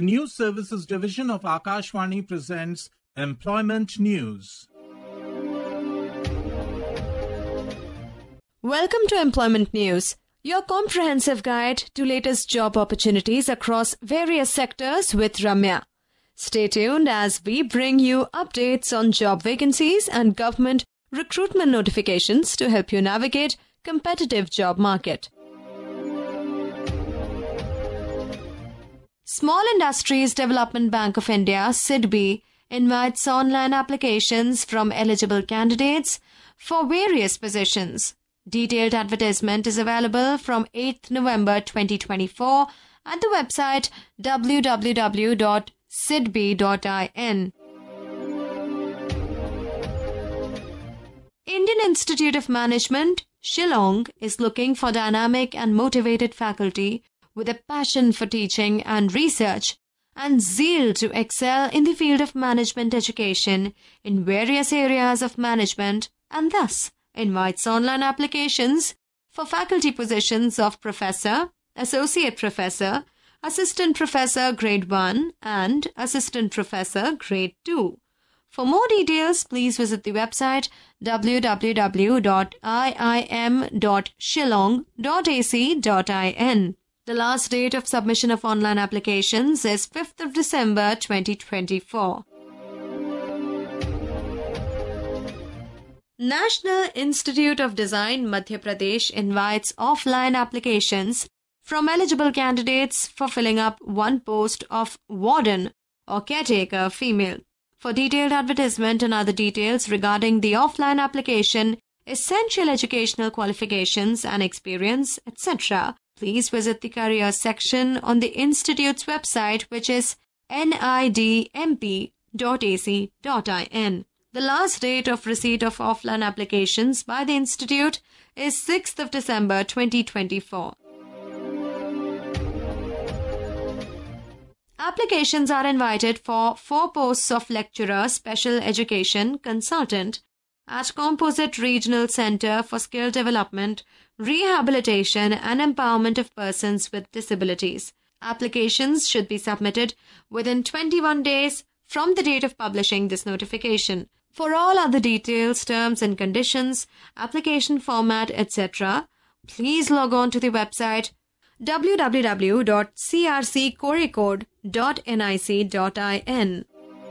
News Services Division of Akashvani presents Employment News. Welcome to Employment News, your comprehensive guide to latest job opportunities across various sectors with Ramya. Stay tuned as we bring you updates on job vacancies and government recruitment notifications to help you navigate competitive job market. Small Industries Development Bank of India, SIDBI, invites online applications from eligible candidates for various positions. Detailed advertisement is available from 8th November 2024 at the website www.sidbi.in. Indian Institute of Management, Shillong, is looking for dynamic and motivated faculty with a passion for teaching and research and zeal to excel in the field of management education in various areas of management, and thus invites online applications for faculty positions of Professor, Associate Professor, Assistant Professor Grade 1 and Assistant Professor Grade 2. For more details, please visit the website www.iim.shillong.ac.in. The last date of submission of online applications is 5th of December 2024. National Institute of Design Madhya Pradesh invites offline applications from eligible candidates for filling up one post of warden or caretaker female. For detailed advertisement and other details regarding the offline application, essential educational qualifications and experience, etc., please visit the careers section on the Institute's website, which is nidmp.ac.in. The last date of receipt of offline applications by the Institute is 6th of December 2024. Applications are invited for 4 posts of lecturer special education consultant at Composite Regional Center for Skill Development, Rehabilitation and Empowerment of Persons with Disabilities. Applications should be submitted within 21 days from the date of publishing this notification. For all other details, terms and conditions, application format, etc., please log on to the website www.crccoricode.nic.in.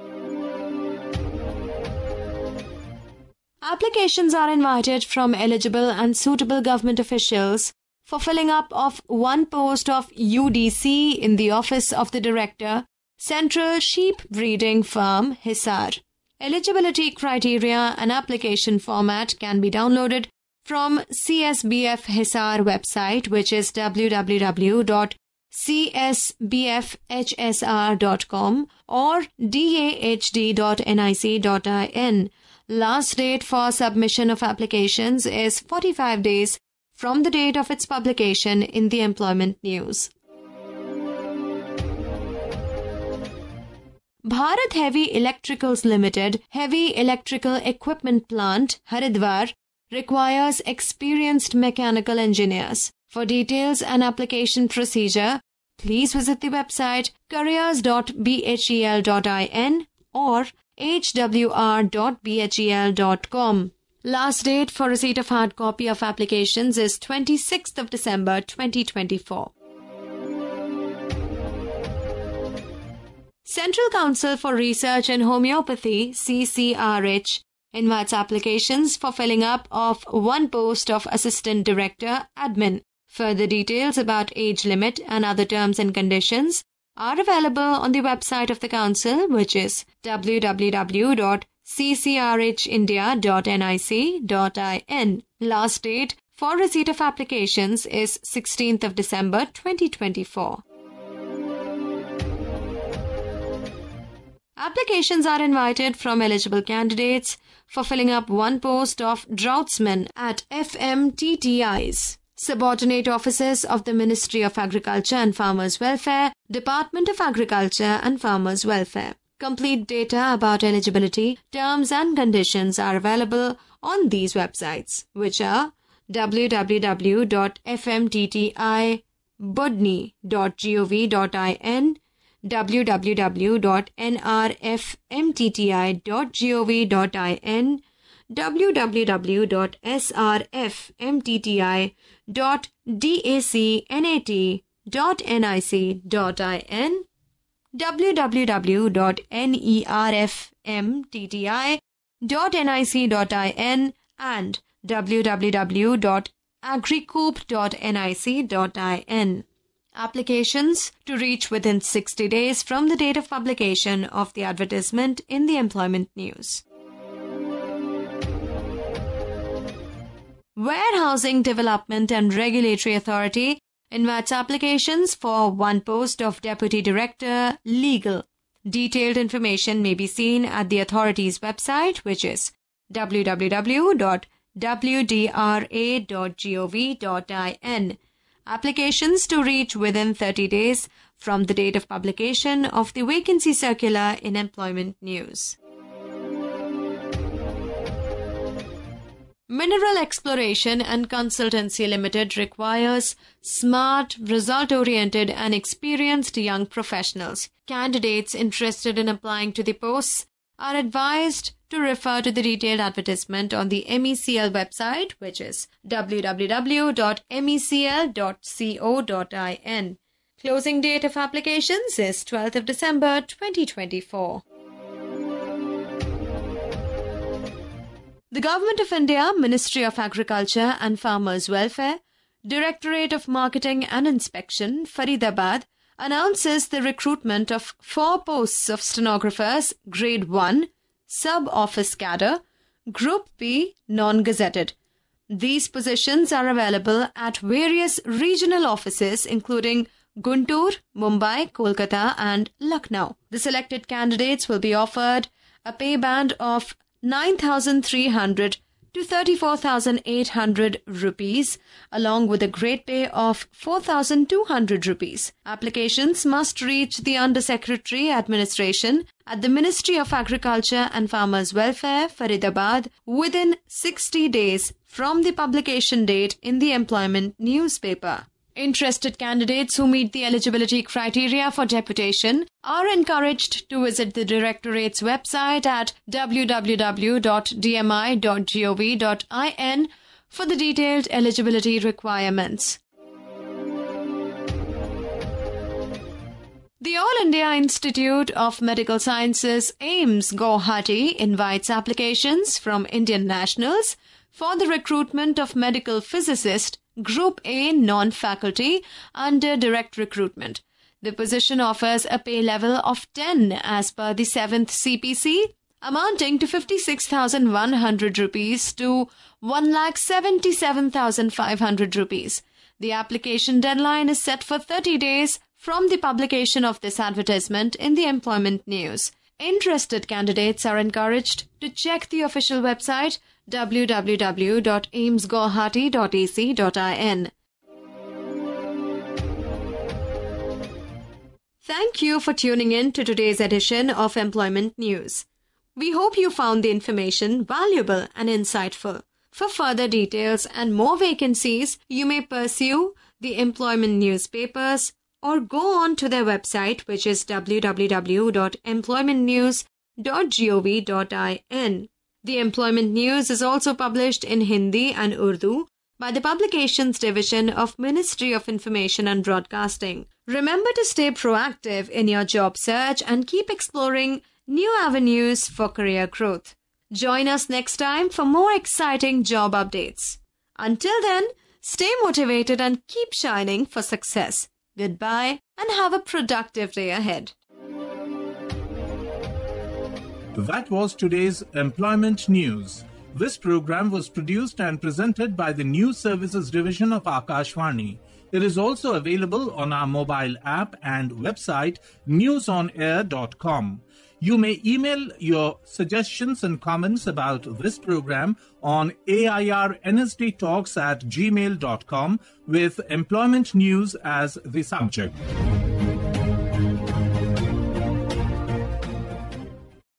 Applications are invited from eligible and suitable government officials for filling up of one post of UDC in the Office of the Director, Central Sheep Breeding Farm, Hisar. Eligibility criteria and application format can be downloaded from CSBF Hisar website, which is www.csbfhsr.com or dahd.nic.in. Last date for submission of applications is 45 days from the date of its publication in the Employment News. Bharat Heavy Electricals Limited, Heavy Electrical Equipment Plant, Haridwar, requires experienced mechanical engineers. For details and application procedure, please visit the website careers.bhel.in or hwr.bhel.com. Last date for receipt of hard copy of applications is 26th of December 2024. Central Council for Research in Homeopathy, CCRH, invites applications for filling up of one post of Assistant Director, Admin. Further details about age limit and other terms and conditions are available on the website of the Council, which is www.ccrhindia.nic.in. Last date for receipt of applications is 16th of December 2024. Applications are invited from eligible candidates for filling up one post of Draughtsman at FMTTIs, subordinate offices of the Ministry of Agriculture and Farmers Welfare, Department of Agriculture and Farmers Welfare. Complete data about eligibility, terms and conditions are available on these websites, which are www.fmttibudni.gov.in, www.nrfmtti.gov.in, www.srfmtti.dacnat.nic.in, www.nerfmtti.nic.in, and www.agricoop.nic.in. Applications to reach within 60 days from the date of publication of the advertisement in the employment news. Warehousing Development and Regulatory Authority invites applications for one post of Deputy Director, Legal. Detailed information may be seen at the authority's website, which is www.wdra.gov.in. Applications to reach within 30 days from the date of publication of the vacancy circular in employment news. Mineral Exploration and Consultancy Limited requires smart, result-oriented and experienced young professionals. Candidates interested in applying to the posts are advised to refer to the detailed advertisement on the MECL website, which is www.mecl.co.in. Closing date of applications is 12th of December 2024. The Government of India, Ministry of Agriculture and Farmers' Welfare, Directorate of Marketing and Inspection, Faridabad, announces the recruitment of 4 posts of stenographers, Grade 1, Sub-Office Cadre, Group B, Non-Gazetted. These positions are available at various regional offices including Guntur, Mumbai, Kolkata and Lucknow. The selected candidates will be offered a pay band of 9,300 to 34,800 rupees along with a grade pay of 4,200 rupees. Applications must reach the Under Secretary Administration at the Ministry of Agriculture and Farmers' Welfare, Faridabad, within 60 days from the publication date in the employment newspaper. Interested candidates who meet the eligibility criteria for deputation are encouraged to visit the Directorate's website at www.dmi.gov.in for the detailed eligibility requirements. The All India Institute of Medical Sciences, AIIMS, Guwahati, invites applications from Indian nationals for the recruitment of medical physicist Group A non-faculty under direct recruitment. The position offers a pay level of 10 as per the 7th CPC, amounting to 56,100 rupees to 1,77,500 rupees. The application deadline is set for 30 days from the publication of this advertisement in the employment news. Interested candidates are encouraged to check the official website www.aimsguwahati.ac.in. Thank you for tuning in to today's edition of Employment News. We hope you found the information valuable and insightful. For further details and more vacancies, you may pursue the employment newspapers or go on to their website, which is www.employmentnews.gov.in. The Employment News is also published in Hindi and Urdu by the Publications Division of Ministry of Information and Broadcasting. Remember to stay proactive in your job search and keep exploring new avenues for career growth. Join us next time for more exciting job updates. Until then, stay motivated and keep shining for success. Goodbye and have a productive day ahead. That was today's Employment News. This program was produced and presented by the News Services Division of Akashvani. It is also available on our mobile app and website newsonair.com. You may email your suggestions and comments about this program on airnsdtalks@gmail.com with employment news as the subject.